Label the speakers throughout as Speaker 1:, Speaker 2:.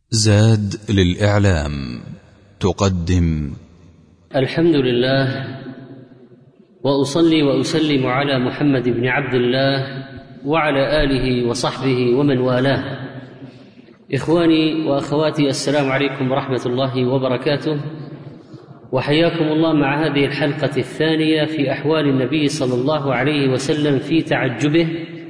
Speaker 1: زاد للإعلام تقدم
Speaker 2: الحمد لله، وأصلي وأسلم على محمد بن عبد الله وعلى آله وصحبه ومن والاه. إخواني وأخواتي، السلام عليكم ورحمة الله وبركاته، وحياكم الله مع هذه الحلقة الثانية في أحوال النبي صلى الله عليه وسلم في تعجبه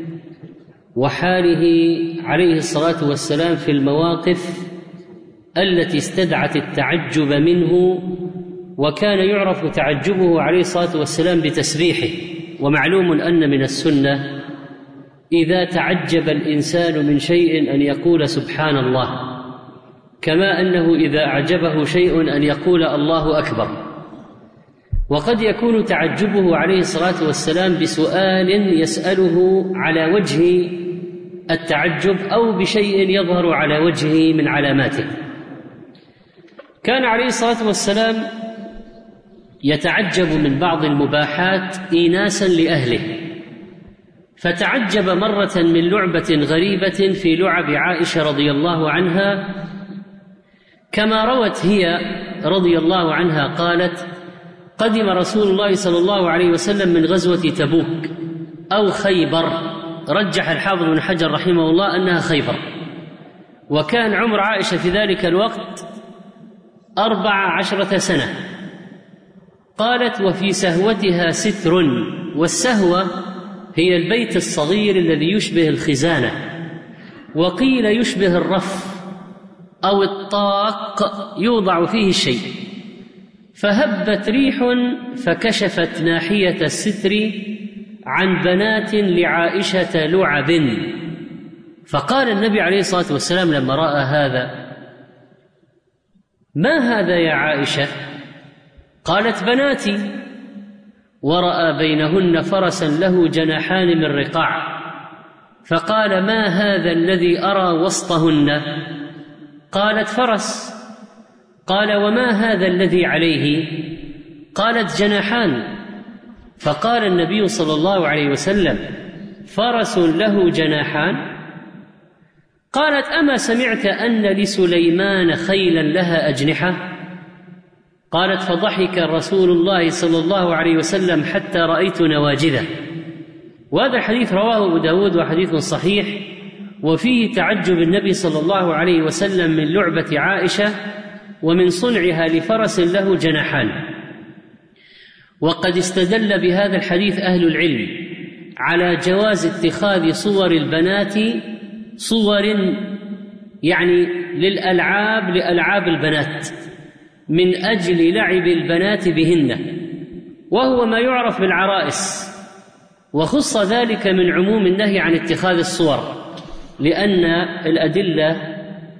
Speaker 2: وحاله عليه الصلاة والسلام في المواقف التي استدعت التعجب منه. وكان يعرف تعجبه عليه الصلاة والسلام بتسبيحه، ومعلوم أن من السنة إذا تعجب الإنسان من شيء أن يقول سبحان الله، كما أنه إذا أعجبه شيء أن يقول الله أكبر. وقد يكون تعجبه عليه الصلاة والسلام بسؤال يسأله على وجه التعجب أو بشيء يظهر على وجهه من علاماته. كان عليه الصلاة والسلام يتعجب من بعض المباحات إيناسا لأهله، فتعجب مرة من لعبة غريبة في لعب عائشة رضي الله عنها، كما روت هي رضي الله عنها قالت: قدم رسول الله صلى الله عليه وسلم من غزوة تبوك أو خيبر، رجح الحافظ بن حجر رحمه الله أنها خيبر، وكان عمر عائشة في ذلك الوقت 14 سنة. قالت: وفي سهوتها ستر، والسهوة هي البيت الصغير الذي يشبه الخزانة، وقيل يشبه الرف أو الطاق يوضع فيه الشيء. فهبت ريح فكشفت ناحية الستر عن بنات لعائشة لعب، فقال النبي عليه الصلاة والسلام لما رأى هذا: ما هذا يا عائشة؟ قالت: بناتي. ورأى بينهن فرسا له جناحان من رقاع، فقال: ما هذا الذي أرى وسطهن؟ قالت: فرس. قال: وما هذا الذي عليه؟ قالت: جناحان. فقال النبي صلى الله عليه وسلم: فرس له جناحان؟ قالت: أما سمعت أن لسليمان خيلا لها أجنحة؟ قالت: فضحك رسول الله صلى الله عليه وسلم حتى رأيت نواجذه. وهذا الحديث رواه أبو داود وحديث صحيح، وفيه تعجب النبي صلى الله عليه وسلم من لعبة عائشة ومن صنعها لفرس له جناحان. وقد استدل بهذا الحديث أهل العلم على جواز اتخاذ صور البنات صور يعني لألعاب البنات من أجل لعب البنات بهن، وهو ما يعرف بالعرائس، وخص ذلك من عموم النهي عن اتخاذ الصور، لأن الأدلة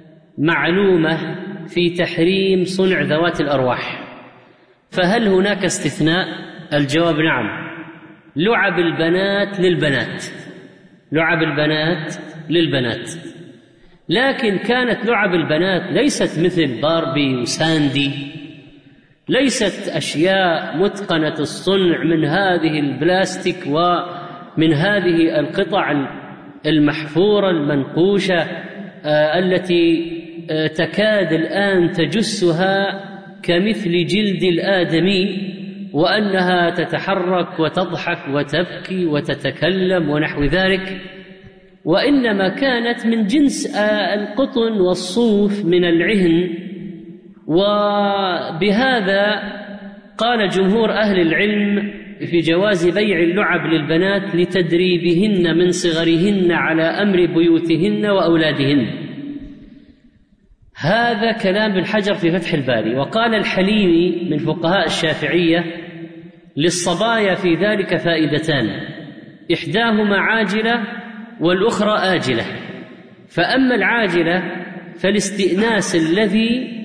Speaker 2: معلومة في تحريم صنع ذوات الأرواح. فهل هناك استثناء؟ الجواب نعم، لعب البنات للبنات، لعب البنات للبنات، لكن كانت لعب البنات ليست مثل باربي وساندي، ليست أشياء متقنة الصنع من هذه البلاستيك ومن هذه القطع المحفورة المنقوشة التي تكاد الآن تجسها كمثل جلد الآدمي، وأنها تتحرك وتضحك وتبكي وتتكلم ونحو ذلك، وإنما كانت من جنس القطن والصوف من العهن. وبهذا قال جمهور أهل العلم في جواز بيع اللعب للبنات لتدريبهن من صغرهن على أمر بيوتهن وأولادهن. هذا كلام ابن حجر في فتح الباري. وقال الحليمي من فقهاء الشافعية: للصبايا في ذلك فائدتان، إحداهما عاجلة والأخرى آجلة. فأما العاجلة فالاستئناس الذي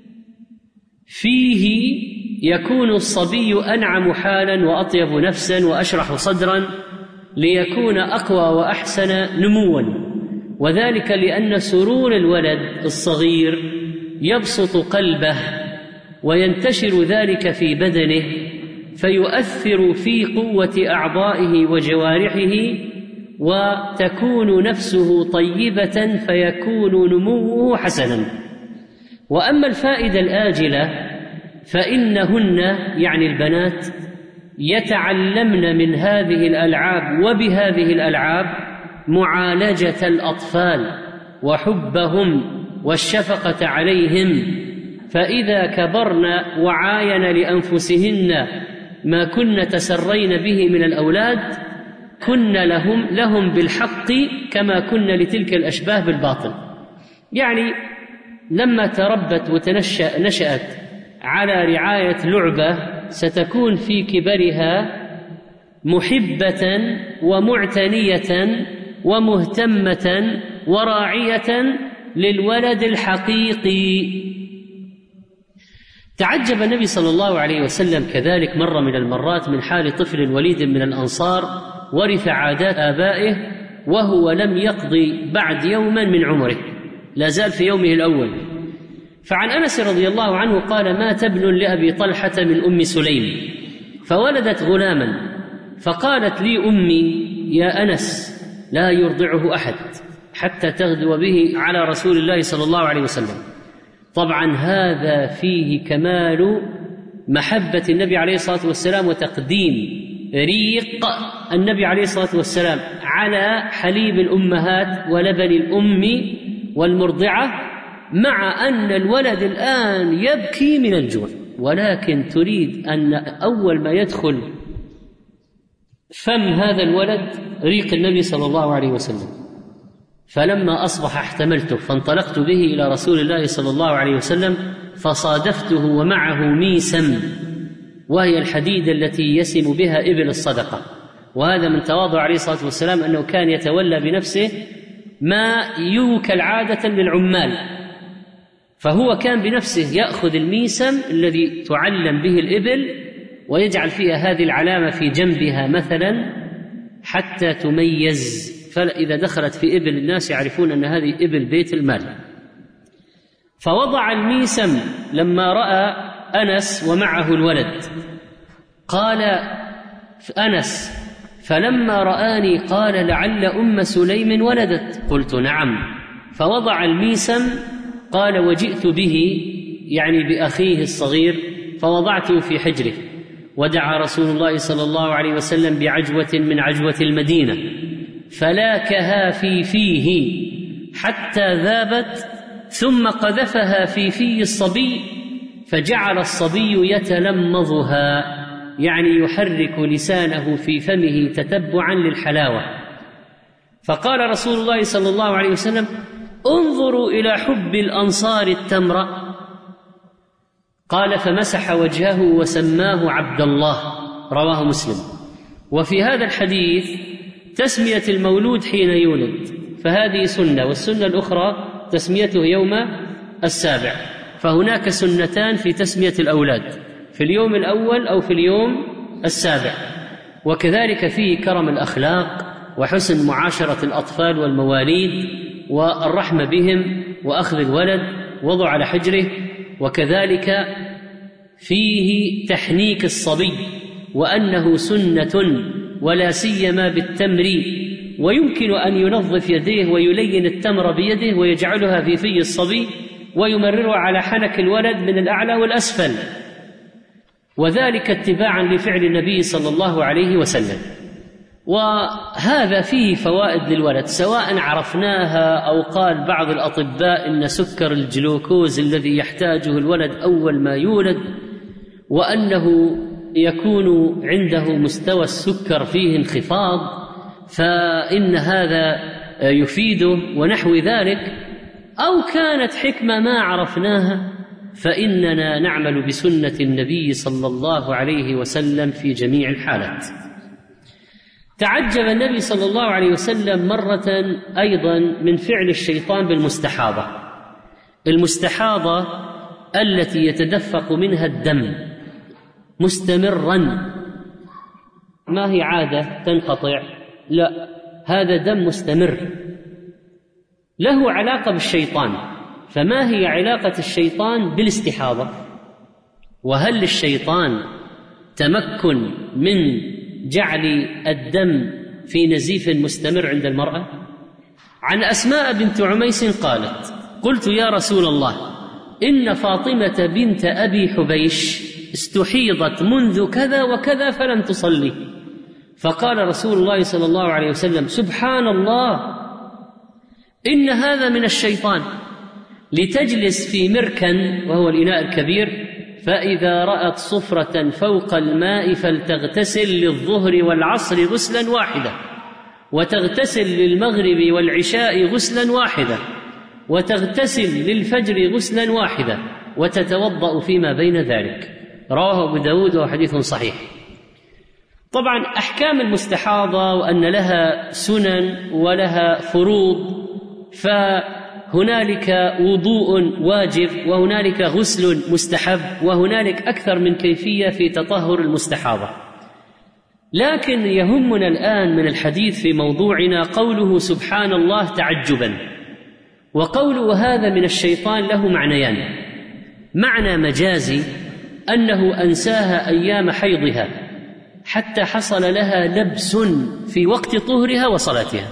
Speaker 2: فيه يكون الصبي أنعم حالا وأطيب نفسا وأشرح صدرا ليكون أقوى وأحسن نموا، وذلك لأن سرور الولد الصغير يبسط قلبه وينتشر ذلك في بدنه، فيؤثر في قوة أعضائه وجوارحه وتكون نفسه طيبة فيكون نموه حسنا. وأما الفائدة الآجلة فإنهن يعني البنات يتعلمن من هذه الألعاب وبهذه الألعاب معالجة الأطفال وحبهم والشفقة عليهم، فإذا كبرن وعاين لأنفسهن ما كن تسرين به من الأولاد كن لهم بالحق كما كن لتلك الأشباه بالباطل. يعني لما تربت نشأت على رعاية لعبة ستكون في كبرها محبة ومعتنية ومهتمة وراعية للولد الحقيقي. تعجب النبي صلى الله عليه وسلم كذلك مرة من المرات من حال طفل وليد من الأنصار ورث عادات آبائه وهو لم يقضي بعد يوما من عمره، لا زال في يومه الأول. فعن أنس رضي الله عنه قال: مات ابن لأبي طلحة من أم سليم فولدت غلاما، فقالت لي أمي: يا أنس لا يرضعه أحد حتى تغدو به على رسول الله صلى الله عليه وسلم. طبعا هذا فيه كمال محبة النبي عليه الصلاة والسلام وتقديم ريق النبي عليه الصلاة والسلام على حليب الأمهات ولبن الأم والمرضعة، مع أن الولد الآن يبكي من الجوع، ولكن تريد أن أول ما يدخل فم هذا الولد ريق النبي صلى الله عليه وسلم. فلما أصبح احتملته فانطلقت به إلى رسول الله صلى الله عليه وسلم فصادفته ومعه ميسم، وهي الحديدة التي يسم بها إبل الصدقة. وهذا من تواضع عليه الصلاة والسلام أنه كان يتولى بنفسه ما يوكل عادة للعمال، فهو كان بنفسه يأخذ الميسم الذي تعلم به الإبل ويجعل فيها هذه العلامة في جنبها مثلا حتى تميز، فإذا دخلت في إبل الناس يعرفون أن هذه إبل بيت المال. فوضع الميسم لما رأى أنس ومعه الولد، قال أنس: فلما رآني قال: لعل أم سليم ولدت. قلت: نعم. فوضع الميسم قال: وجئت به يعني بأخيه الصغير فوضعته في حجره، ودعا رسول الله صلى الله عليه وسلم بعجوة من عجوة المدينة فلاكها في فيه حتى ذابت، ثم قذفها في في الصبي فجعل الصبي يتلمضها، يعني يحرك لسانه في فمه تتبعا للحلاوة. فقال رسول الله صلى الله عليه وسلم: انظروا إلى حب الأنصار التمر. قال: فمسح وجهه وسماه عبد الله، رواه مسلم. وفي هذا الحديث تسمية المولود حين يولد، فهذه سنة، والسنة الأخرى تسميته يوم السابع. فهناك سنتان في تسمية الأولاد، في اليوم الأول أو في اليوم السابع. وكذلك فيه كرم الأخلاق وحسن معاشرة الأطفال والمواليد والرحمة بهم وأخذ الولد وضع على حجره. وكذلك فيه تحنيك الصبي وأنه سنة ولا سيما بالتمر، ويمكن أن ينظف يديه ويلين التمر بيده ويجعلها في في الصبي ويمررها على حنك الولد من الأعلى والأسفل، وذلك اتباعا لفعل النبي صلى الله عليه وسلم. وهذا فيه فوائد للولد سواء عرفناها أو قال بعض الأطباء إن سكر الجلوكوز الذي يحتاجه الولد أول ما يولد وأنه يكون عنده مستوى السكر فيه انخفاض فإن هذا يفيده ونحو ذلك، أو كانت حكمة ما عرفناها، فإننا نعمل بسنة النبي صلى الله عليه وسلم في جميع الحالات. تعجب النبي صلى الله عليه وسلم مرة أيضا من فعل الشيطان بالمستحاضة. المستحاضة التي يتدفق منها الدم مستمرا، ما هي عادة تنقطع، لا، هذا دم مستمر له علاقة بالشيطان. فما هي علاقة الشيطان بالاستحاضة؟ وهل للشيطان تمكن من جعل الدم في نزيف مستمر عند المرأة؟ عن أسماء بنت عميس قالت: قلت يا رسول الله إن فاطمة بنت أبي حبيش استحيضت منذ كذا وكذا فلم تصلي، فقال رسول الله صلى الله عليه وسلم: سبحان الله، إن هذا من الشيطان، لتجلس في مركن وهو الإناء الكبير، فإذا رأت صفرة فوق الماء فلتغتسل للظهر والعصر غسلا واحدا، وتغتسل للمغرب والعشاء غسلا واحدا، وتغتسل للفجر غسلا واحدا، وتتوضأ فيما بين ذلك. رواه أبو داود وحديث صحيح. طبعا أحكام المستحاضة وأن لها سنن ولها فروض، فهنالك وضوء واجب وهنالك غسل مستحب وهنالك أكثر من كيفية في تطهر المستحاضة. لكن يهمنا الآن من الحديث في موضوعنا قوله سبحان الله تعجبا، وقوله هذا من الشيطان له معنيان: معنى مجازي أنه أنساها أيام حيضها حتى حصل لها لبس في وقت طهرها وصلاتها،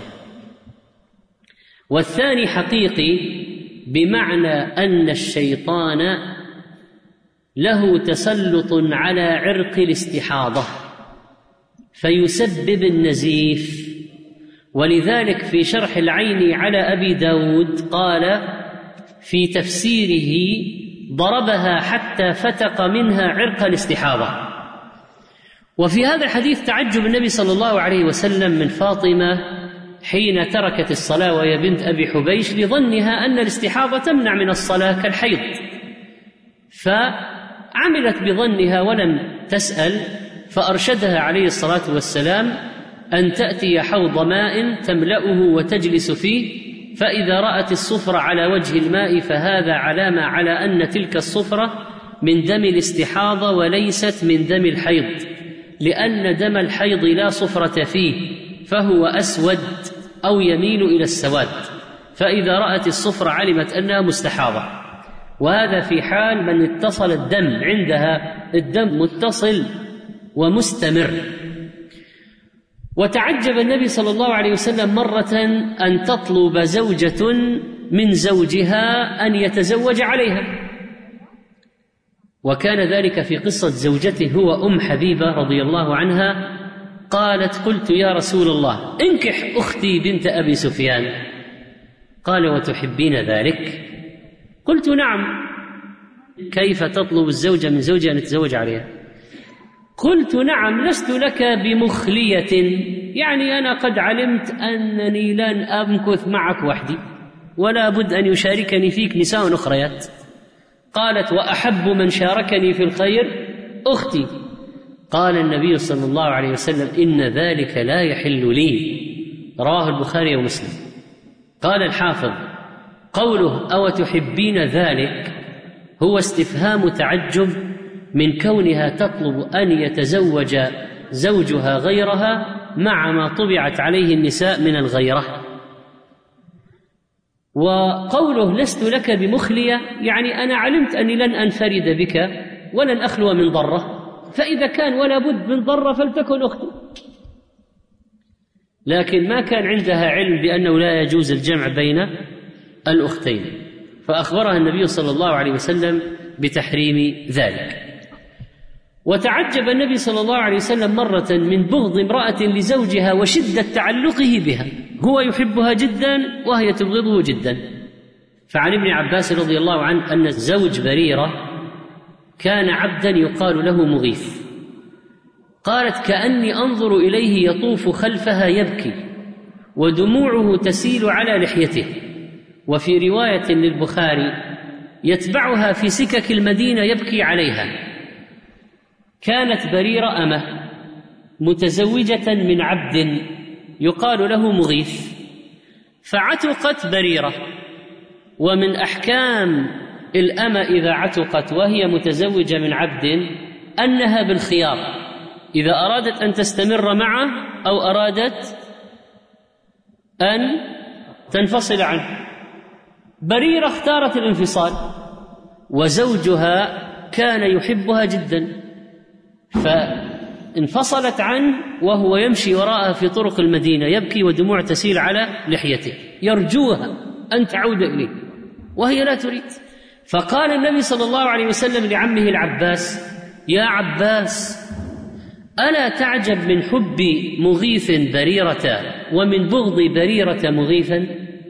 Speaker 2: والثاني حقيقي بمعنى أن الشيطان له تسلط على عرق الاستحاضة فيسبب النزيف. ولذلك في شرح العين على أبي داود قال في تفسيره: ضربها حتى فتق منها عرق الاستحاضة. وفي هذا الحديث تعجب النبي صلى الله عليه وسلم من فاطمة حين تركت الصلاة وهي بنت أبي حبيش لظنها أن الاستحاضة تمنع من الصلاة كالحيض، فعملت بظنها ولم تسأل، فأرشدها عليه الصلاة والسلام أن تأتي حوض ماء تملأه وتجلس فيه، فإذا رأت الصفرة على وجه الماء فهذا علامة على أن تلك الصفرة من دم الاستحاضة وليست من دم الحيض، لأن دم الحيض لا صفرة فيه فهو أسود أو يميل إلى السواد، فإذا رأت الصفرة علمت أنها مستحاضة. وهذا في حال من اتصل الدم عندها، الدم متصل ومستمر. وتعجب النبي صلى الله عليه وسلم مرة أن تطلب زوجة من زوجها أن يتزوج عليها، وكان ذلك في قصة زوجته هو أم حبيبة رضي الله عنها. قالت: قلت يا رسول الله انكح أختي بنت أبي سفيان. قال: وتحبين ذلك؟ قلت: نعم. كيف تطلب الزوجة من زوجها أن يتزوج عليها؟ قلت: نعم، لست لك بمخلية، يعني أنا قد علمت أنني لن أمكث معك وحدي ولا بد أن يشاركني فيك نساء أخريات. قالت: وأحب من شاركني في الخير أختي. قال النبي صلى الله عليه وسلم: إن ذلك لا يحل لي. رواه البخاري ومسلم. قال الحافظ: قوله أو تحبين ذلك هو استفهام تعجب من كونها تطلب أن يتزوج زوجها غيرها مع ما طبعت عليه النساء من الغيرة. وقوله لست لك بمخلية يعني أنا علمت أني لن أنفرد بك ولن أخلو من ضرة، فإذا كان ولا بد من ضرة فلتكن أختي. لكن ما كان عندها علم بأنه لا يجوز الجمع بين الأختين، فأخبرها النبي صلى الله عليه وسلم بتحريم ذلك. وتعجب النبي صلى الله عليه وسلم مرة من بغض امرأة لزوجها وشدة تعلقه بها، هو يحبها جدا وهي تبغضه جدا. فعن ابن عباس رضي الله عنه أن زوج بريرة كان عبدا يقال له مغيث، قالت: كأني أنظر إليه يطوف خلفها يبكي ودموعه تسيل على لحيته. وفي رواية للبخاري: يتبعها في سكك المدينة يبكي عليها. كانت بريرة أمة متزوجة من عبد يقال له مغيث، فعتقت بريرة. ومن أحكام الأمة إذا عتقت وهي متزوجة من عبد أنها بالخيار، إذا أرادت أن تستمر معه أو أرادت أن تنفصل عنه. بريرة اختارت الانفصال، وزوجها كان يحبها جدا، انفصلت عنه وهو يمشي وراءها في طرق المدينة يبكي ودموع تسيل على لحيته يرجوها أن تعود إليه وهي لا تريد. فقال النبي صلى الله عليه وسلم لعمه العباس: يا عباس، ألا تعجب من حب مغيث بريرة ومن بغض بريرة مغيثا؟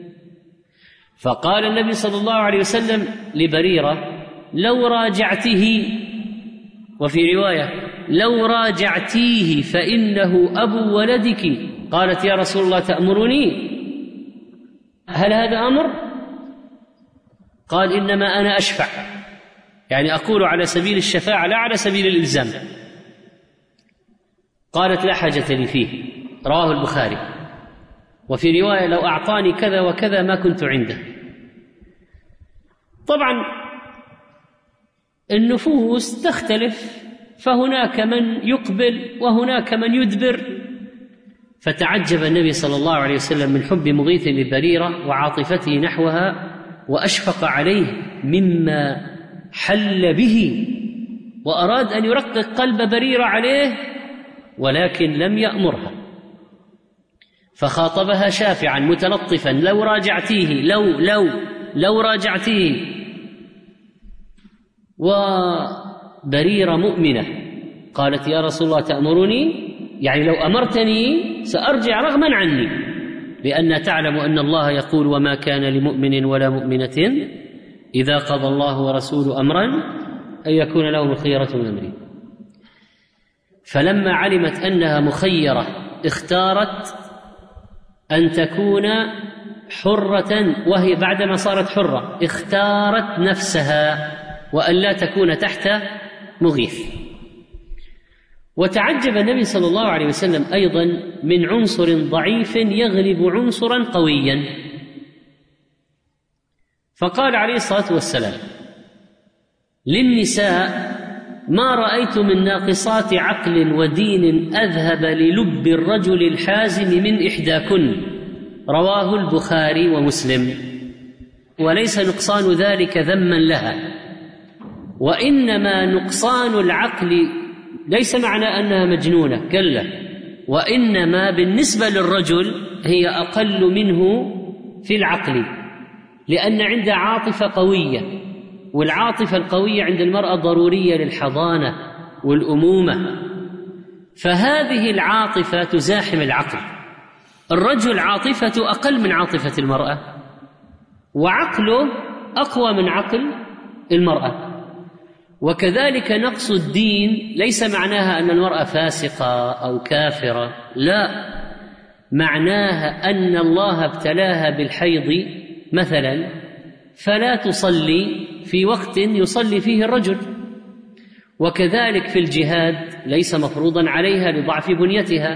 Speaker 2: فقال النبي صلى الله عليه وسلم لبريرة: لو راجعته، وفي رواية: لو راجعتيه فإنه أبو ولدك. قالت: يا رسول الله تأمرني؟ هل هذا أمر؟ قال: إنما أنا أشفع، يعني أقول على سبيل الشفاعة لا على سبيل الإلزام. قالت: لا حاجة لي فيه، رواه البخاري. وفي رواية: لو أعطاني كذا وكذا ما كنت عنده. طبعا النفوس تختلف، فهناك من يقبل وهناك من يدبر. فتعجب النبي صلى الله عليه وسلم من حب مغيث لبريرة وعاطفته نحوها، وأشفق عليه مما حل به، وأراد أن يرقق قلب بريرة عليه، ولكن لم يأمرها، فخاطبها شافعا متلطفا: لو راجعتيه، لو راجعتيه. وبريرة مؤمنة قالت: يا رسول الله تأمرني؟ يعني لو أمرتني سأرجع رغما عني، لأنها تعلم أن الله يقول: وما كان لمؤمن ولا مؤمنة إذا قضى الله ورسوله أمرا أن يكون لهم الخيرة من أمره. فلما علمت أنها مخيرة اختارت أن تكون حرة، وهي بعدما صارت حرة اختارت نفسها وأن لا تكون تحت مغيث. وتعجب النبي صلى الله عليه وسلم أيضا من عنصر ضعيف يغلب عنصرا قويا، فقال عليه الصلاة والسلام للنساء: ما رأيت من ناقصات عقل ودين أذهب للب الرجل الحازم من إحداكن، رواه البخاري ومسلم. وليس نقصان ذلك ذما لها، وإنما نقصان العقل ليس معنى أنها مجنونة، كلا، وإنما بالنسبة للرجل هي أقل منه في العقل، لأن عندها عاطفة قوية، والعاطفة القوية عند المرأة ضرورية للحضانة والأمومة، فهذه العاطفة تزاحم العقل. الرجل عاطفته أقل من عاطفة المرأة، وعقله أقوى من عقل المرأة. وكذلك نقص الدين ليس معناها أن المرأة فاسقة أو كافرة، لا، معناها أن الله ابتلاها بالحيض مثلا فلا تصلي في وقت يصلي فيه الرجل، وكذلك في الجهاد ليس مفروضا عليها لضعف بنيتها،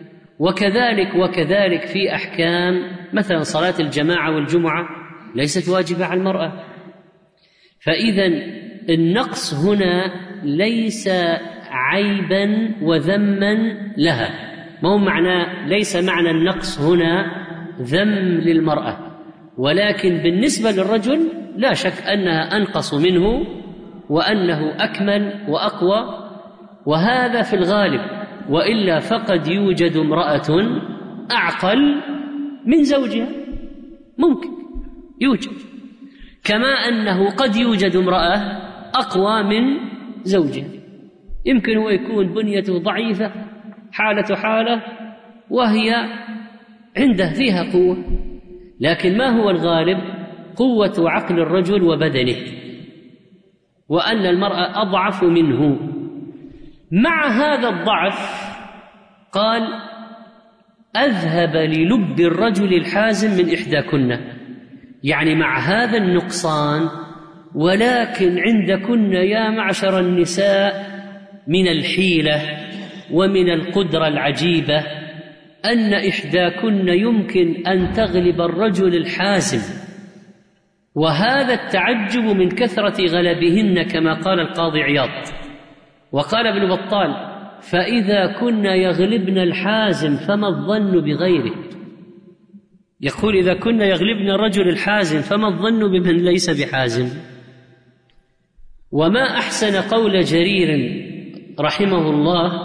Speaker 2: وكذلك في أحكام مثلا صلاة الجماعة والجمعة ليست واجبة على المرأة. فإذا النقص هنا ليس عيبا وذما لها، ما هو معنى، ليس معنى النقص هنا ذم للمرأة، ولكن بالنسبة للرجل لا شك أنها أنقص منه وأنه أكمل وأقوى، وهذا في الغالب، وإلا فقد يوجد امرأة أعقل من زوجها، ممكن يوجد، كما أنه قد يوجد امرأة أقوى من زوجها، يمكن هو يكون بنيته ضعيفة حالة وهي عنده فيها قوة، لكن ما هو الغالب؟ قوة عقل الرجل وبدنه، وأن المرأة أضعف منه. مع هذا الضعف قال: أذهب للب الرجل الحازم من إحداكن، يعني مع هذا النقصان، ولكن عندكن يا معشر النساء من الحيلة ومن القدرة العجيبة أن إحداكن يمكن أن تغلب الرجل الحازم، وهذا التعجب من كثرة غلبهن كما قال القاضي عياض. وقال ابن بطال: فإذا كن يغلبن الحازم فما الظن بغيره. يقول: إذا كن يغلبن الرجل الحازم فما الظن بمن ليس بحازم. وما أحسن قول جرير رحمه الله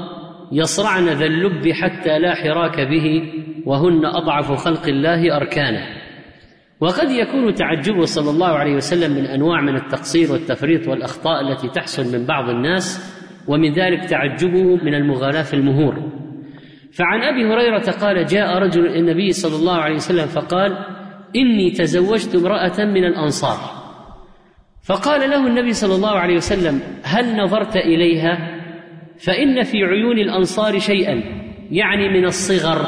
Speaker 2: يصرعن ذا اللب حتى لا حراك به، وهن أضعف خلق الله أركانا. وقد يكون تعجبه صلى الله عليه وسلم من أنواع من التقصير والتفريط والأخطاء التي تحصل من بعض الناس، ومن ذلك تعجبه من المغالاة في المهور. فعن أبي هريرة قال: جاء رجل إلى النبي صلى الله عليه وسلم فقال: إني تزوجت امرأة من الأنصار. فقال له النبي صلى الله عليه وسلم: هل نظرت إليها؟ فإن في عيون الأنصار شيئا، يعني من الصغر،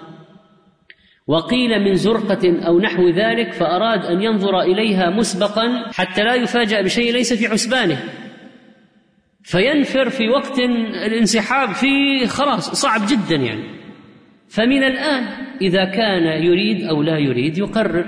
Speaker 2: وقيل من زرقة أو نحو ذلك، فأراد أن ينظر إليها مسبقا حتى لا يفاجأ بشيء ليس في حسبانه، فينفر في وقت الانسحاب فيه خلاص صعب جدا يعني. فمن الآن إذا كان يريد أو لا يريد يقرر.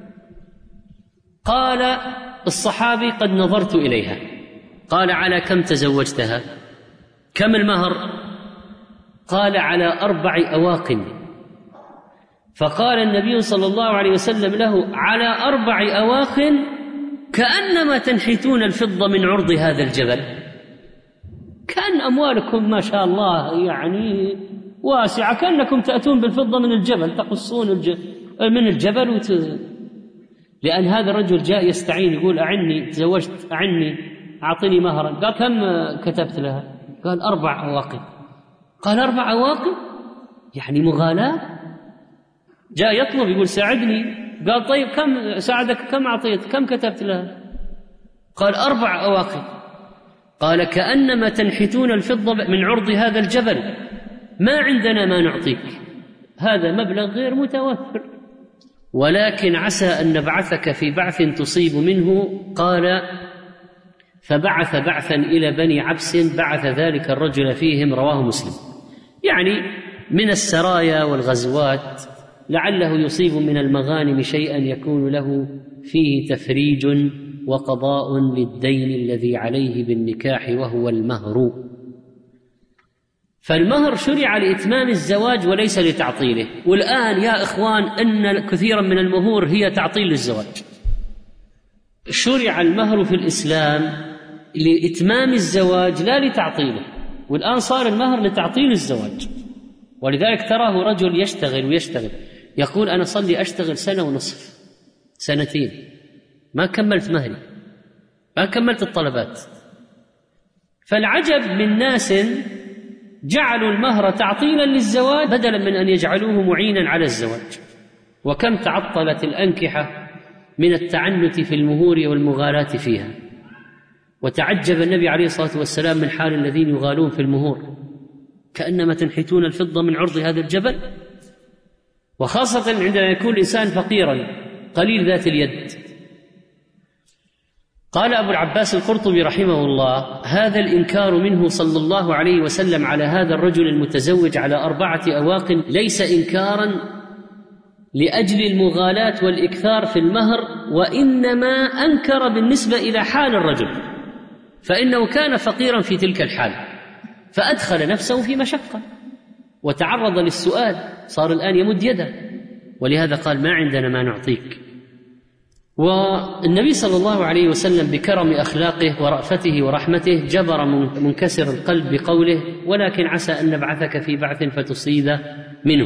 Speaker 2: قال الصحابي: قد نظرت إليها. قال: على كم تزوجتها؟ كم المهر؟ قال: على 4 أواق. فقال النبي صلى الله عليه وسلم له: على 4 أواق كأنما تنحتون الفضة من عرض هذا الجبل. كأن أموالكم ما شاء الله يعني واسعة، كأنكم تأتون بالفضة من الجبل، تقصون من الجبل لأن هذا الرجل جاء يستعين يقول: أعني، تزوجت، أعني، أعطني مهرا. قال: كم كتبت لها؟ قال: 4 أواق. قال: 4 أواق؟ يعني مغالاة. جاء يطلب يقول: ساعدني. قال: طيب كم ساعدك؟ كم أعطيت؟ كم كتبت لها؟ قال: 4 أواق. قال: كأنما تنحتون الفضة من عرض هذا الجبل، ما عندنا ما نعطيك، هذا مبلغ غير متوفر، ولكن عسى أن نبعثك في بعث تصيب منه. قال: فبعث بعثا إلى بني عبس بعث ذلك الرجل فيهم. رواه مسلم. يعني من السرايا والغزوات لعله يصيب من المغانم شيئا يكون له فيه تفريج وقضاء للدين الذي عليه بالنكاح، وهو المهر. فالمهر شرع لإتمام الزواج وليس لتعطيله. والآن يا إخوان أن كثيرا من المهور هي تعطيل للزواج. شرع المهر في الإسلام لإتمام الزواج لا لتعطيله، والآن صار المهر لتعطيل الزواج. ولذلك تراه رجل يشتغل ويشتغل يقول: أنا صلي أشتغل 1.5 سنة 2 ما كملت مهري، ما كملت الطلبات. فالعجب من ناس جعلوا المهر تعطيلا للزواج بدلا من أن يجعلوه معينا على الزواج. وكم تعطلت الأنكحة من التعنت في المهور والمغالاة فيها. وتعجب النبي عليه الصلاة والسلام من حال الذين يغالون في المهور، كأنما تنحتون الفضة من عرض هذا الجبل. وخاصة عندما يكون الإنسان فقيرا قليل ذات اليد. قال أبو العباس القرطبي رحمه الله: هذا الإنكار منه صلى الله عليه وسلم على هذا الرجل المتزوج على 4 أواق ليس إنكارا لأجل المغالاة والإكثار في المهر، وإنما أنكر بالنسبة إلى حال الرجل، فإنه كان فقيرا في تلك الحال فأدخل نفسه في مشقة وتعرض للسؤال، صار الآن يمد يده، ولهذا قال: ما عندنا ما نعطيك. والنبي صلى الله عليه وسلم بكرم أخلاقه ورأفته ورحمته جبر منكسر القلب بقوله: ولكن عسى أن نبعثك في بعث فتصيب منه.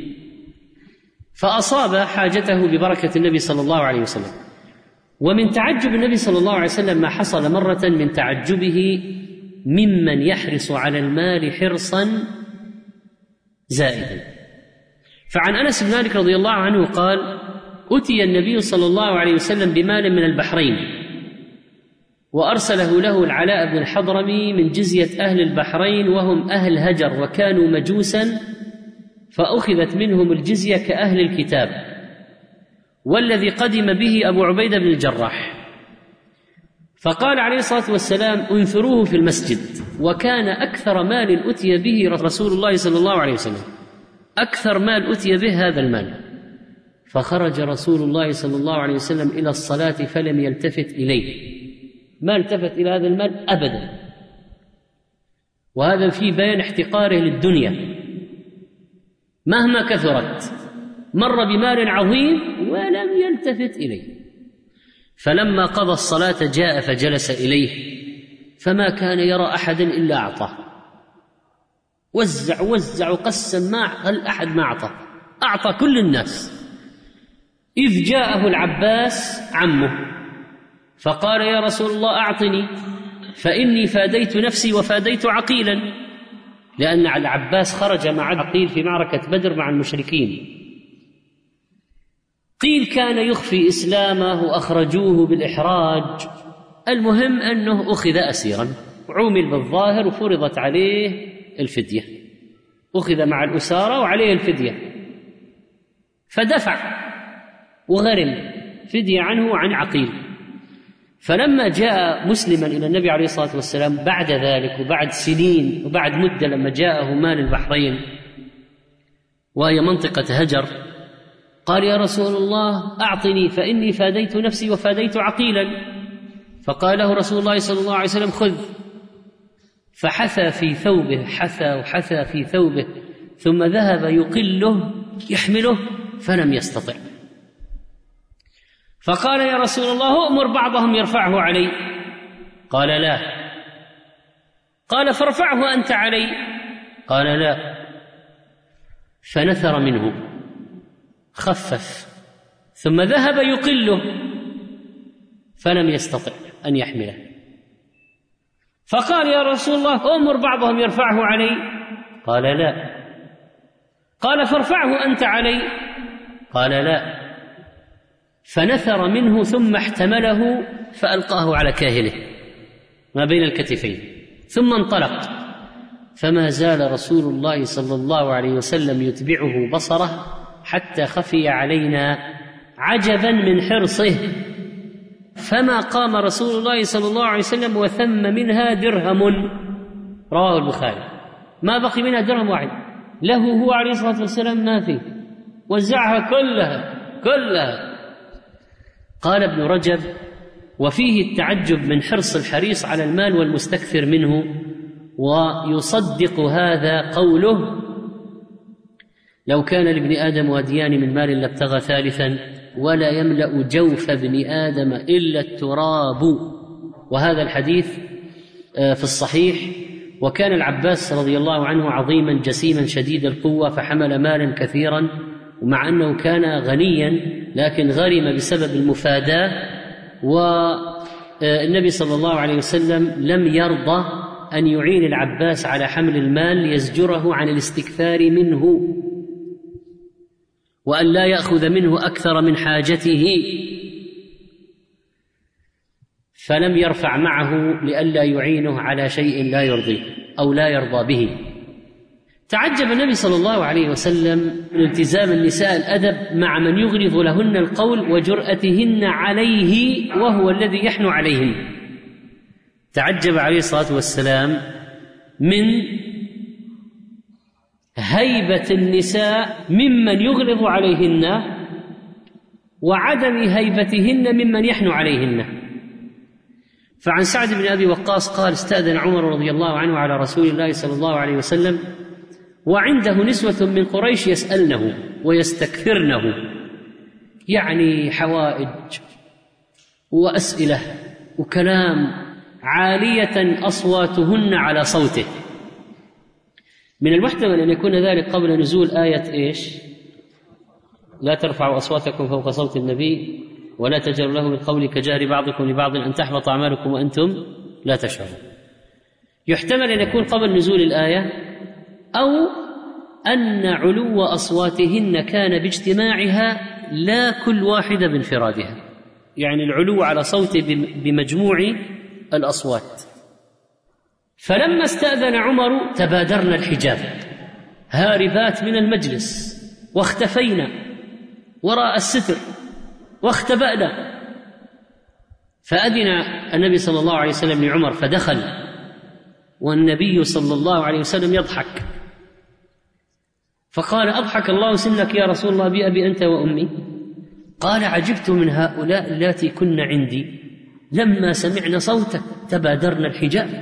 Speaker 2: فأصاب حاجته ببركة النبي صلى الله عليه وسلم. ومن تعجب النبي صلى الله عليه وسلم ما حصل مرة من تعجبه ممن يحرص على المال حرصا زائدا. فعن أنس بن مالك رضي الله عنه قال: أتي النبي صلى الله عليه وسلم بمال من البحرين، وأرسله له العلاء بن الحضرمي من جزية أهل البحرين، وهم أهل هجر وكانوا مجوسا، فأخذت منهم الجزية كأهل الكتاب. والذي قدم به أبو عبيدة بن الجراح. فقال عليه الصلاة والسلام: انثروه في المسجد. وكان أكثر مال أتي به رسول الله صلى الله عليه وسلم، أكثر مال أتي به هذا المال. فخرج رسول الله صلى الله عليه وسلم إلى الصلاة فلم يلتفت إليه، ما التفت إلى هذا المال أبدا. وهذا في بيان احتقاره للدنيا مهما كثرت، مر بمال عظيم ولم يلتفت إليه. فلما قضى الصلاة جاء فجلس إليه، فما كان يرى أحدا إلا أعطاه. وزع وقسم، ما هل أحد ما أعطى كل الناس. إذ جاءه العباس عمه فقال: يا رسول الله أعطني فإني فاديت نفسي وفاديت عقيلا، لأن العباس خرج مع عقيل في معركة بدر مع المشركين. قيل كان يخفي إسلامه وأخرجوه بالإحراج، المهم أنه أخذ أسيرا وعومل بالظاهر وفرضت عليه الفدية، أخذ مع الأسارة وعليه الفدية، فدفع وغرم فدية عنه وعن عقيل. فلما جاء مسلما إلى النبي عليه الصلاة والسلام بعد ذلك وبعد سنين وبعد مدة، لما جاءه مال البحرين وهي منطقة هجر، قال: يا رسول الله أعطني فإني فاديت نفسي وفاديت عقيلا. فقال له رسول الله صلى الله عليه وسلم: خذ. فحثى في ثوبه، حثى في ثوبه، ثم ذهب يقله يحمله فلم يستطع. فقال: يا رسول الله أؤمر بعضهم يرفعه علي. قال: لا. قال: فارفعه أنت علي. قال: لا. فنثر منه، خفف، ثم ذهب يقله فلم يستطع أن يحمله. فقال: يا رسول الله أؤمر بعضهم يرفعه علي. قال: لا. قال: فارفعه أنت علي. قال: لا. فنثر منه ثم احتمله فألقاه على كاهله ما بين الكتفين، ثم انطلق. فما زال رسول الله صلى الله عليه وسلم يتبعه بصره حتى خفي علينا عجبا من حرصه، فما قام رسول الله صلى الله عليه وسلم وثم منها درهم. رواه البخاري. ما بقي منها درهم واحد له هو عليه الصلاة والسلام، ما فيه، وزعها كلها. قال ابن رجب: وفيه التعجب من حرص الحريص على المال والمستكثر منه، ويصدق هذا قوله: لو كان لابن آدم واديان من مال لابتغى ثالثا ولا يملأ جوف ابن آدم إلا التراب. وهذا الحديث في الصحيح. وكان العباس رضي الله عنه عظيما جسيما شديد القوة، فحمل مالا كثيرا، ومع أنه كان غنيا لكن غرم بسبب المفاداة. والنبي صلى الله عليه وسلم لم يرضى أن يعين العباس على حمل المال ليزجره عن الاستكثار منه، وأن لا يأخذ منه أكثر من حاجته، فلم يرفع معه لئلا يعينه على شيء لا يرضيه أو لا يرضى به. تعجب النبي صلى الله عليه وسلم من التزام النساء الأدب مع من يغلظ لهن القول وجرأتهن عليه وهو الذي يحن عليهن. تعجب عليه الصلاة والسلام من هيبة النساء ممن يغلظ عليهن وعدم هيبتهن ممن يحن عليهن. فعن سعد بن أبي وقاص قال: استأذن عمر رضي الله عنه على رسول الله صلى الله عليه وسلم وعنده نسوة من قريش يسألنه ويستكثرنه، يعني حوائج وأسئلة وكلام، عالية أصواتهن على صوته. من المحتمل أن يكون ذلك قبل نزول آية إيش؟ لا ترفعوا أصواتكم فوق صوت النبي ولا تجهروا له بالقول كجهر بعضكم لبعض أن تحبط أعمالكم وأنتم لا تشعرون. يحتمل أن يكون قبل نزول الآية، أو أن علو أصواتهن كان باجتماعها لا كل واحدة بانفرادها، يعني العلو على صوته بمجموع الأصوات. فلما استأذن عمر تبادرنا الحجاب هاربات من المجلس، واختفينا وراء الستر واختبأنا. فأذن النبي صلى الله عليه وسلم لعمر فدخل، والنبي صلى الله عليه وسلم يضحك، فقال: أضحك الله سنك يا رسول الله بأبي أنت وأمي؟ قال: عجبت من هؤلاء اللاتي كن عندي لما سمعنا صوتك تبادرنا الحجاب.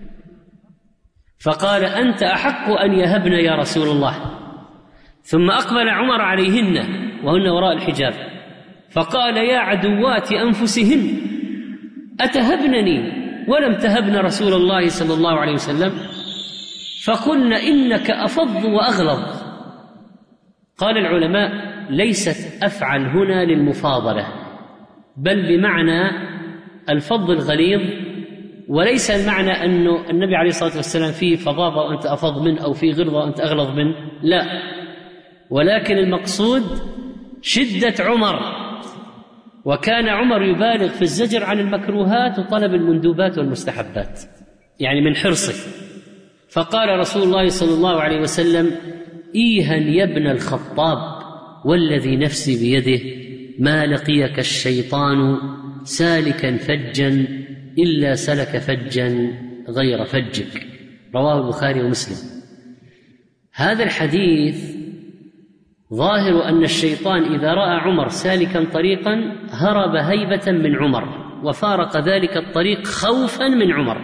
Speaker 2: فقال: أنت أحق أن يهبن يا رسول الله. ثم أقبل عمر عليهن وهن وراء الحجاب فقال: يا عدوات أنفسهن أتهبنني ولم تهبن رسول الله صلى الله عليه وسلم؟ فقلنا إنك أفض وأغلظ. قال العلماء: ليست أفعل هنا للمفاضلة، بل بمعنى الفض الغليظ، وليس المعنى أنه النبي عليه الصلاة والسلام فيه فظاظة وأنت أفض منه، أو فيه غلظة وأنت أغلظ منه، لا، ولكن المقصود شدة عمر، وكان عمر يبالغ في الزجر عن المكروهات وطلب المندوبات والمستحبات، يعني من حرصه. فقال رسول الله صلى الله عليه وسلم: إيها يا ابن الخطاب والذي نفسي بيده ما لقيك الشيطان سالكا فجا إلا سلك فجا غير فجك. رواه البخاري ومسلم. هذا الحديث ظاهر أن الشيطان إذا رأى عمر سالكا طريقا هرب هيبة من عمر، وفارق ذلك الطريق خوفا من عمر.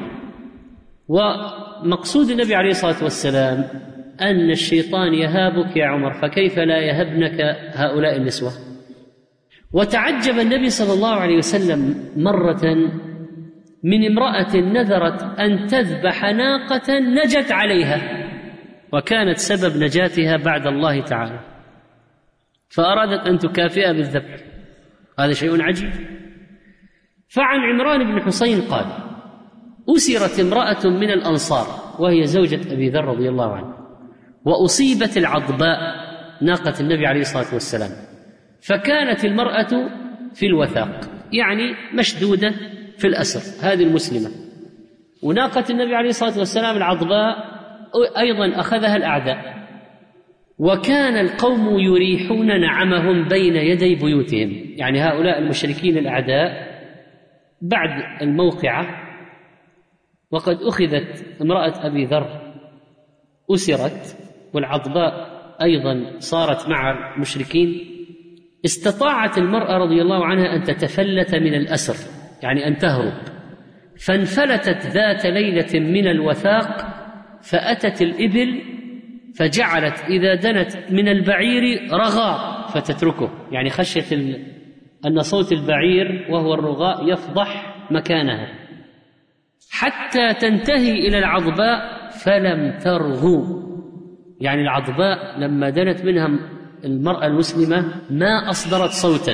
Speaker 2: ومقصود النبي عليه الصلاة والسلام أن الشيطان يهابك يا عمر، فكيف لا يهبنك هؤلاء النسوة؟ وتعجب النبي صلى الله عليه وسلم مرة من امرأة نذرت أن تذبح ناقة نجت عليها، وكانت سبب نجاتها بعد الله تعالى، فأرادت أن تكافئها بالذبح. هذا شيء عجيب. فعن عمران بن حسين قال: أسرت امرأة من الأنصار وهي زوجة أبي ذر رضي الله عنه، وأصيبت العضباء ناقة النبي عليه الصلاة والسلام، فكانت المرأة في الوثاق، يعني مشدودة في الأسر، هذه المسلمة، وناقة النبي عليه الصلاة والسلام العضباء أيضا أخذها الأعداء، وكان القوم يريحون نعمهم بين يدي بيوتهم، يعني هؤلاء المشركين الأعداء بعد الموقعة وقد أخذت امرأة أبي ذر أسرت، والعضباء أيضا صارت مع المشركين، استطاعت المرأة رضي الله عنها أن تتفلت من الأسر، يعني أن تهرب، فانفلتت ذات ليلة من الوثاق فأتت الإبل، فجعلت إذا دنت من البعير رغى فتتركه، يعني خشية أن صوت البعير وهو الرغاء يفضح مكانها، حتى تنتهي إلى العضباء فلم ترغو، يعني العضباء لما دنت منها المرأة المسلمة ما أصدرت صوتا،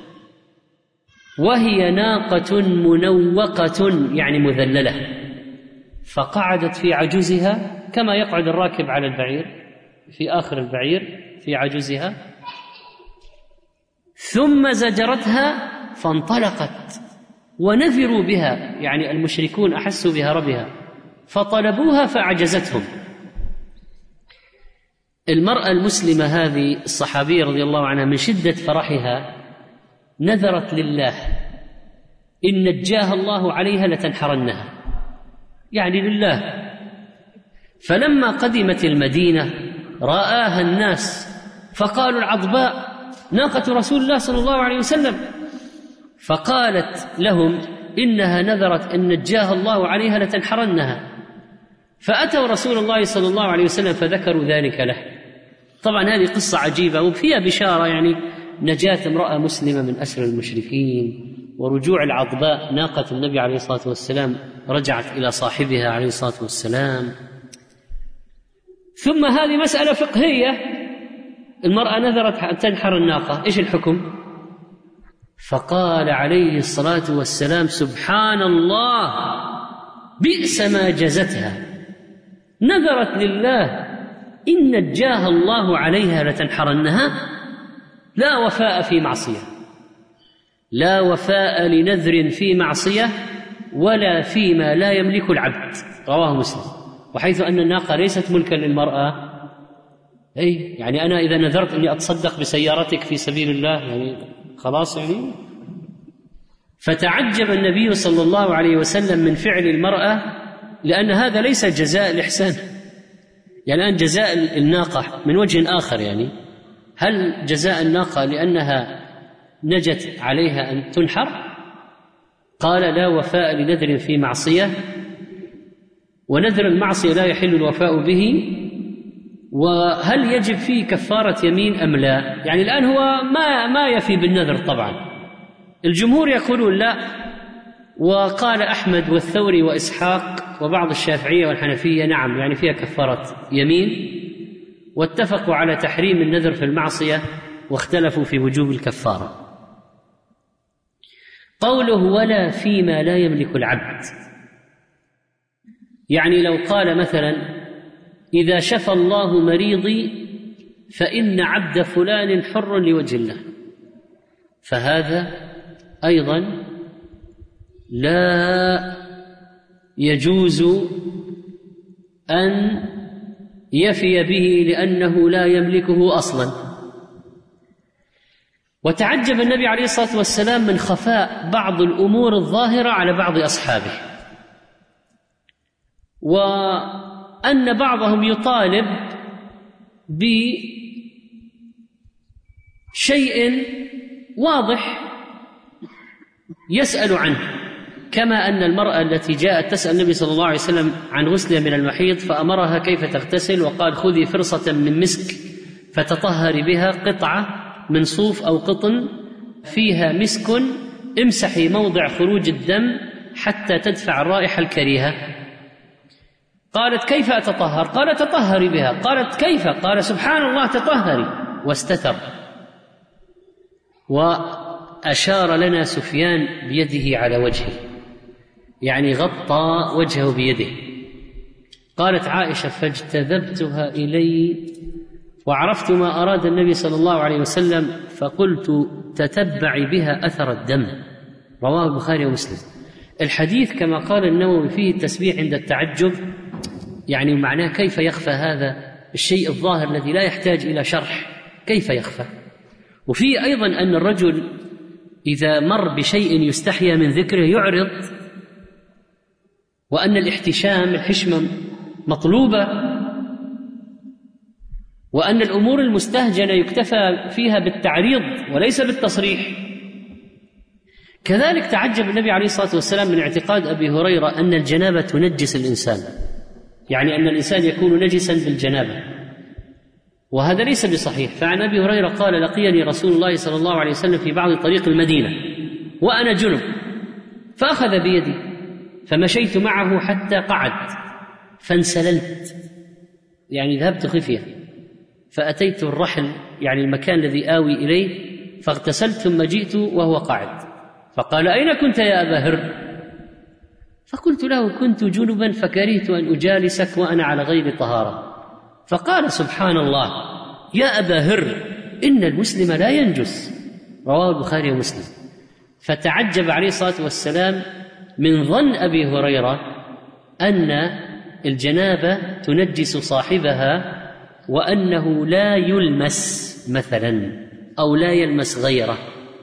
Speaker 2: وهي ناقة منوقة يعني مذللة، فقعدت في عجوزها كما يقعد الراكب على البعير في آخر البعير في عجوزها، ثم زجرتها فانطلقت، ونفروا بها، يعني المشركون أحسوا بهربها فطلبوها فأعجزتهم. المرأة المسلمة هذه الصحابية رضي الله عنها من شدة فرحها نذرت لله إن نجاها الله عليها لتنحرنها، يعني لله. فلما قدمت المدينة رآها الناس فقالوا: العضباء ناقة رسول الله صلى الله عليه وسلم، فقالت لهم: إنها نذرت أن نجاها الله عليها لتنحرنها. فأتوا رسول الله صلى الله عليه وسلم فذكروا ذلك له. طبعا هذه قصة عجيبة وفيها بشارة، يعني نجاة امرأة مسلمة من أسر المشركين، ورجوع العضباء ناقة النبي عليه الصلاة والسلام رجعت إلى صاحبها عليه الصلاة والسلام. ثم هذه مسألة فقهية، المرأة نذرت أن تنحر الناقة، إيش الحكم؟ فقال عليه الصلاة والسلام: سبحان الله، بئس ما جزتها، نذرت لله إن نجاها الله عليها لتنحرنها. لا وفاء في معصية، لا وفاء لنذر في معصية ولا فيما لا يملك العبد. رواه مسلم. وحيث أن الناقة ليست ملكا للمرأة، يعني أنا إذا نذرت أني أتصدق بسيارتك في سبيل الله، يعني خلاص يعني. فتعجب النبي صلى الله عليه وسلم من فعل المرأة، لأن هذا ليس جزاء الإحسان، يعني الآن جزاء الناقة من وجه آخر، يعني هل جزاء الناقة لأنها نجت عليها أن تنحر؟ قال: لا وفاء لنذر في معصية، ونذر المعصية لا يحل الوفاء به. وهل يجب فيه كفارة يمين أم لا؟ يعني الآن هو ما يفي بالنذر طبعا، الجمهور يقولون لا، وقال أحمد والثوري وإسحاق وبعض الشافعية والحنفية نعم يعني فيها كفارة يمين، واتفقوا على تحريم النذر في المعصية واختلفوا في وجوب الكفارة. قوله ولا فيما لا يملك العبد، يعني لو قال مثلا إذا شفى الله مريضي فإن عبد فلان حر لوجه الله، فهذا أيضا لا يجوز أن يفي به لأنه لا يملكه أصلا. وتعجب النبي عليه الصلاة والسلام من خفاء بعض الأمور الظاهرة على بعض أصحابه، وأن بعضهم يطالب بشيء واضح يسأل عنه، كما أن المرأة التي جاءت تسأل النبي صلى الله عليه وسلم عن غسلها من المحيض فأمرها كيف تغتسل، وقال خذي فرصة من مسك فتطهري بها، قطعة من صوف أو قطن فيها مسك، امسحي موضع خروج الدم حتى تدفع الرائحة الكريهة. قالت كيف أتطهر؟ قال تطهري بها. قالت كيف؟ قال سبحان الله تطهري، واستتر. وأشار لنا سفيان بيده على وجهه، يعني غطى وجهه بيده. قالت عائشة فاجتذبتها إلي وعرفت ما أراد النبي صلى الله عليه وسلم فقلت تتبعي بها أثر الدم. رواه البخاري ومسلم. الحديث كما قال النووي فيه التسبيح عند التعجب، يعني معناه كيف يخفى هذا الشيء الظاهر الذي لا يحتاج إلى شرح، كيف يخفى؟ وفيه أيضا أن الرجل إذا مر بشيء يستحيا من ذكره يعرض، وأن الاحتشام الحشمة مطلوبة، وأن الأمور المستهجنة يكتفى فيها بالتعريض وليس بالتصريح. كذلك تعجب النبي عليه الصلاة والسلام من اعتقاد أبي هريرة أن الجنابة تنجس الإنسان، يعني أن الإنسان يكون نجسا بالجنابة، وهذا ليس بصحيح. فعن أبي هريرة قال لقيني رسول الله صلى الله عليه وسلم في بعض طريق المدينة وأنا جنب، فأخذ بيدي فمشيت معه حتى قعد فانسللت، يعني ذهبت خفية، فأتيت الرحل يعني المكان الذي آوي إليه فاغتسلت ثم جئت وهو قاعد، فقال أين كنت يا أبا هر؟ فقلت له كنت جنبا فكرهت أن أجالسك وأنا على غير طهارة. فقال سبحان الله يا أبا هر إن المسلم لا ينجس. رواه البخاري ومسلم. فتعجب عليه الصلاة والسلام من ظن أبي هريرة أن الجنابة تنجس صاحبها، وأنه لا يلمس مثلا أو لا يلمس غيره.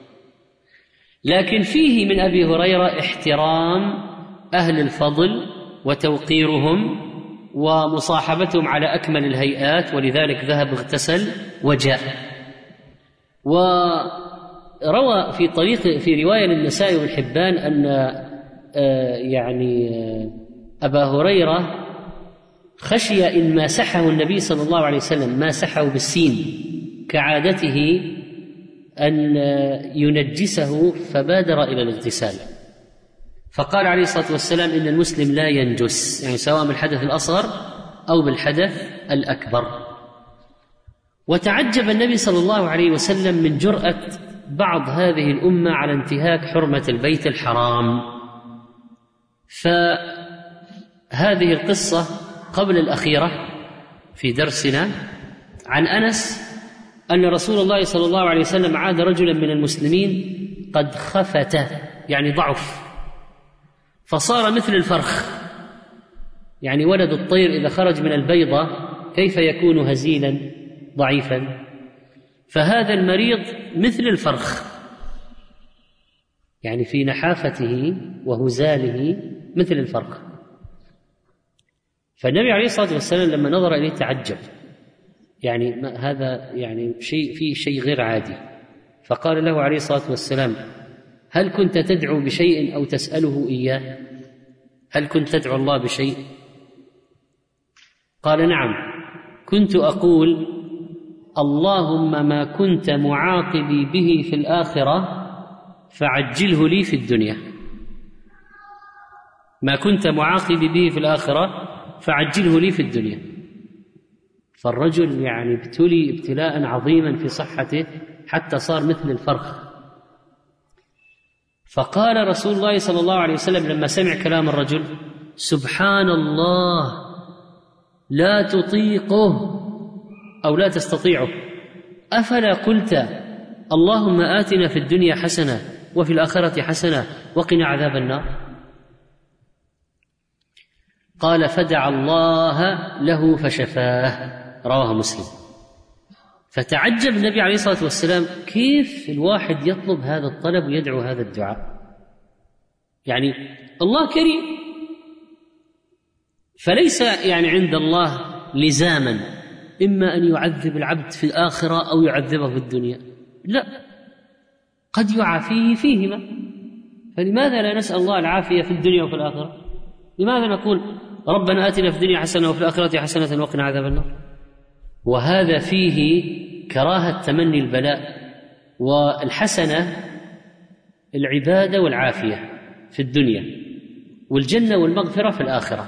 Speaker 2: لكن فيه من أبي هريرة احترام أهل الفضل وتوقيرهم ومصاحبتهم على أكمل الهيئات، ولذلك ذهب اغتسل وجاء. وروى في طريق في رواية للنسائي والحبان أن أبا هريرة خشي إن ماسحه النبي صلى الله عليه وسلم، ماسحه بالسين كعادته، أن ينجسه فبادر إلى الاغتسال. فقال عليه الصلاة والسلام إن المسلم لا ينجس، يعني سواء بالحدث الأصغر أو بالحدث الأكبر. وتعجب النبي صلى الله عليه وسلم من جرأة بعض هذه الأمة على انتهاك حرمة البيت الحرام. فهذه القصة قبل الأخيرة في درسنا عن أنس أن رسول الله صلى الله عليه وسلم عاد رجلا من المسلمين قد خفت، يعني ضعف، فصار مثل الفرخ، يعني ولد الطير إذا خرج من البيضة كيف يكون هزيلا ضعيفا، فهذا المريض مثل الفرخ، يعني في نحافته وهزاله مثل الفرخ. فالنبي عليه الصلاة والسلام لما نظر إليه تعجب، يعني هذا يعني فيه شيء غير عادي. فقال له عليه الصلاة والسلام هل كنت تدعو بشيء أو تسأله إياه؟ هل كنت تدعو الله بشيء؟ قال نعم، كنت أقول اللهم ما كنت معاقبي به في الآخرة فعجله لي في الدنيا. ما كنت معاقبي به في الآخرة فعجله لي في الدنيا. فالرجل يعني ابتلي ابتلاء عظيما في صحته حتى صار مثل الفرخ. فقال رسول الله صلى الله عليه وسلم لما سمع كلام الرجل: سبحان الله، لا تطيقه أو لا تستطيعه، أفلا قلت اللهم آتنا في الدنيا حسنة وفي الآخرة حسنة وقنا عذاب النار؟ قال: فدعا الله له فشفاه. رواه مسلم. فتعجب النبي عليه الصلاة والسلام كيف الواحد يطلب هذا الطلب ويدعو هذا الدعاء. يعني الله كريم، فليس يعني عند الله لزاما إما أن يعذب العبد في الآخرة أو يعذبه في الدنيا، لا، قد يعافيه فيهما. فلماذا لا نسأل الله العافية في الدنيا وفي الآخرة؟ لماذا نقول ربنا آتنا في الدنيا حسنة وفي الآخرة حسنة وقنا عذاب النار؟ وهذا فيه كراهة تمني البلاء. والحسنة العبادة والعافية في الدنيا، والجنة والمغفرة في الآخرة.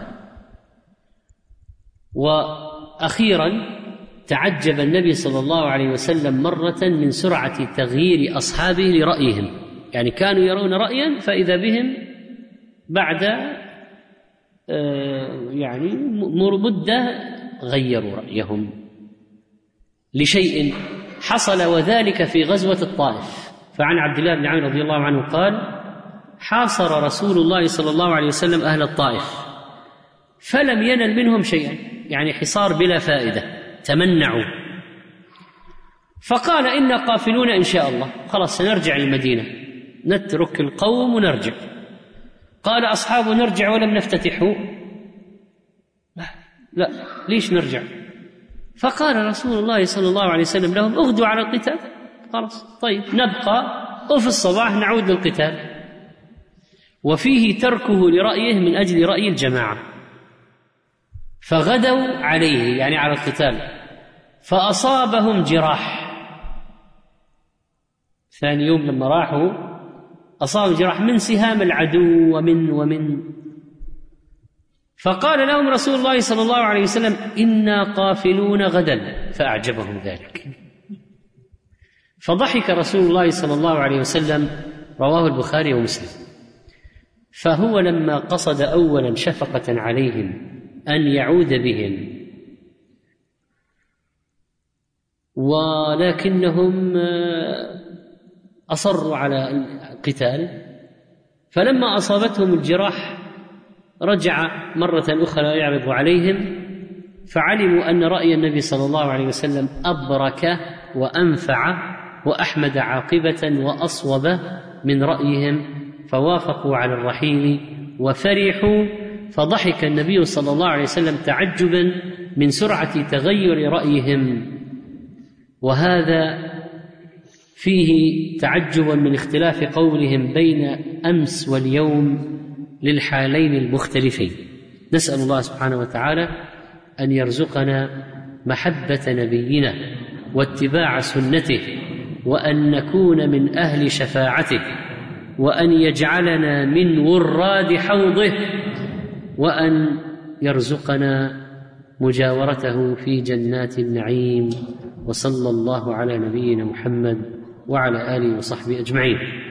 Speaker 2: وأخيرا تعجب النبي صلى الله عليه وسلم مرة من سرعة تغيير أصحابه لرأيهم، يعني كانوا يرون رأيا فإذا بهم بعد يعني مدة غيروا رأيهم لشيء حصل، وذلك في غزوة الطائف. فعن عبد الله بن عمرو رضي الله عنه قال: حاصر رسول الله صلى الله عليه وسلم أهل الطائف فلم ينل منهم شيئا، يعني حصار بلا فائدة، تمنعوا. فقال: إنا قافلون إن شاء الله، خلاص سنرجع المدينة، نترك القوم ونرجع. قال أصحابه: نرجع ولم نفتتحوا؟ لا، ليش نرجع؟ فقال رسول الله صلى الله عليه وسلم لهم: اغدوا على القتال، خلاص طيب نبقى وفي الصباح نعود للقتال. وفيه تركه لرأيه من أجل رأي الجماعة. فغدوا عليه يعني على القتال، فأصابهم جراح. ثاني يوم لما راحوا أصابوا جراح من سهام العدو ومن فقال لهم رسول الله صلى الله عليه وسلم: إنا قافلون غدا. فأعجبهم ذلك، فضحك رسول الله صلى الله عليه وسلم. رواه البخاري ومسلم. فهو لما قصد أولا شفقة عليهم أن يعود بهم، ولكنهم أصروا على القتال، فلما أصابتهم الجراح رجع مرة أخرى يعرض عليهم، فعلموا أن رأي النبي صلى الله عليه وسلم أبرك وأنفع وأحمد عاقبة وأصوب من رأيهم، فوافقوا على الرحيل وفرحوا. فضحك النبي صلى الله عليه وسلم تعجبا من سرعة تغير رأيهم. وهذا فيه تعجب من اختلاف قولهم بين أمس واليوم للحالين المختلفين. نسأل الله سبحانه وتعالى أن يرزقنا محبة نبينا واتباع سنته، وأن نكون من أهل شفاعته، وأن يجعلنا من وراد حوضه، وأن يرزقنا مجاورته في جنات النعيم. وصلى الله على نبينا محمد وعلى آله وصحبه أجمعين.